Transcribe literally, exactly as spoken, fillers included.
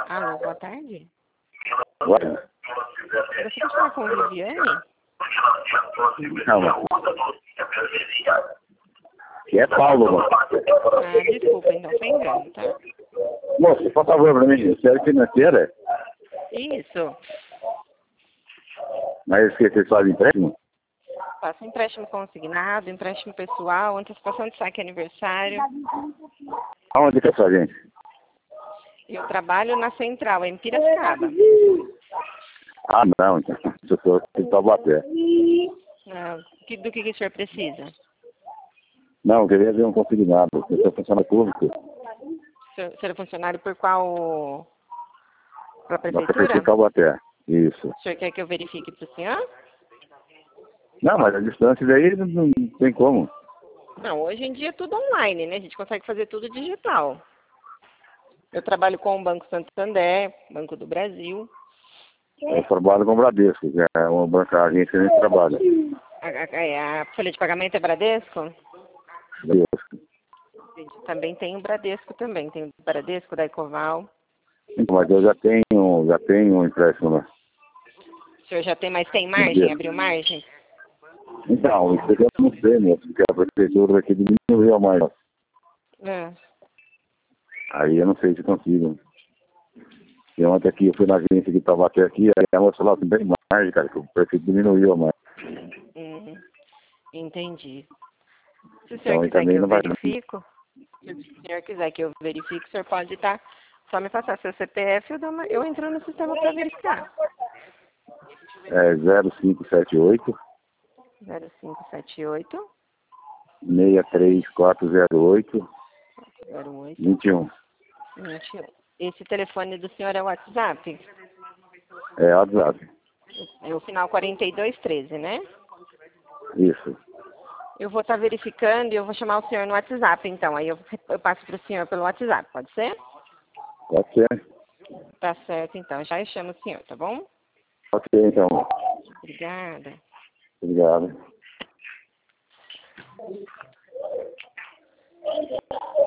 Alô, boa tarde. Oi? Você quer falar com a Viviane? Não, que é Paulo, moço. Ah, desculpa, então foi engano, tá? Moço, por favor, pra mim, série financeira? Isso. Mas que vocês fazem empréstimo? Faço empréstimo consignado, empréstimo pessoal, antecipação de saque aniversário. Aonde que é sua gente? Eu trabalho na central, em Piracicaba. Ah, não, então. Eu sou de Taubaté. Ah, que, do que, que o senhor precisa? Não, eu queria ver um consignado. Eu sou funcionário público. O senhor, o senhor é funcionário por qual... Para a Da Prefeitura prefeitura? de Taubaté. Isso. O senhor quer que eu verifique para o senhor? Não, mas a distância daí não, não tem como. Não, hoje em dia é tudo online, né? A gente consegue fazer tudo digital. Eu trabalho com o Banco Santander, Banco do Brasil. Eu trabalho com o Bradesco, que é uma banca agência que a gente trabalha. A, a, a folha de pagamento é Bradesco? Bradesco. Também tem o Bradesco também. Tem o Bradesco da Ecoval. Então, mas eu já tenho, já tenho um empréstimo lá. O senhor já tem, mas tem margem? Abriu margem? Então, isso aqui eu não sei, moço, porque a prefeitura aqui diminuiu mais. É. Aí eu não sei se consigo. E ontem aqui eu fui na agência que estava até aqui, aí a moça falou assim, bem mais, cara, que o prefeito diminuiu mais. Uhum. Entendi. Se o senhor Então, aí quiser que também eu não vai. verifico, se o senhor quiser que eu verifique, o senhor pode estar. Só me passar seu C P F, eu, dou uma, eu entro no sistema para verificar. É zero cinco sete oito, zero cinco sete oito, seis três quatro zero oito, zero oito, vinte e um. vinte e um. Esse telefone do senhor é o WhatsApp? É WhatsApp. É o final quarenta e dois treze, né? Isso. Eu vou estar verificando e eu vou chamar o senhor no WhatsApp, então. Aí eu, eu passo para o senhor pelo WhatsApp, pode ser? Pode ser. Tá certo, então. Já eu chamo o senhor, tá bom? Ok, então. Obrigada. Obrigado.